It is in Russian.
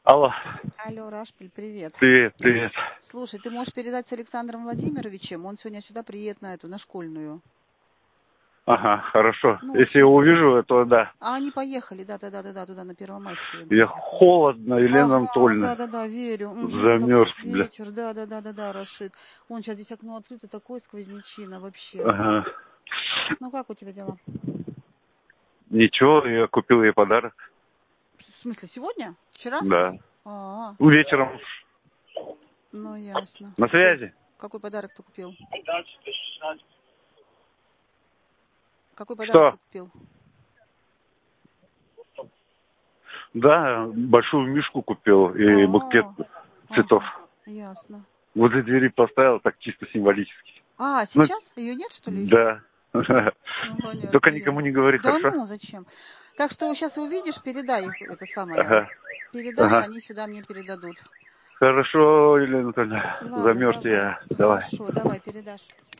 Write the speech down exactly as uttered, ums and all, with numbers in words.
Алло. Алло, Рашпиль, привет. Привет, привет. Слушай, ты можешь передать с Александром Владимировичем? Он сегодня сюда приедет на эту, на школьную. Ага, хорошо. Ну, Если с я ним. увижу, то да. А они поехали, да-да-да-да, туда на Первомайскую. Я холодно, Елена Ага, Анатольевна. да-да-да, верю. Угу, Замерз, такой бля. вечер, да-да-да-да-да, Рашид. Вон сейчас здесь окно открыто, такой сквознячина вообще. Ага. Ну, как у тебя дела? Ничего, я купил ей подарок. В смысле, сегодня? Вчера? Да. А, Вечером. ну, ясно. На Какой, связи? какой подарок ты купил? Какой подарок Что? ты купил? Да, большую мишку купил и букет А, цветов. ага, ясно. Возле двери поставил, так чисто символически. А, Ну, сейчас? Ее нет, что ли? да. Ну, понятно, Только никому я. не говори, Да хорошо? ну, зачем? Так что сейчас увидишь, передай их, это самое. Ага. Передашь, Ага. они сюда мне передадут. Хорошо, Елена Анатольевна. Ладно, Замерз давай. я. Давай. Хорошо, давай, передашь.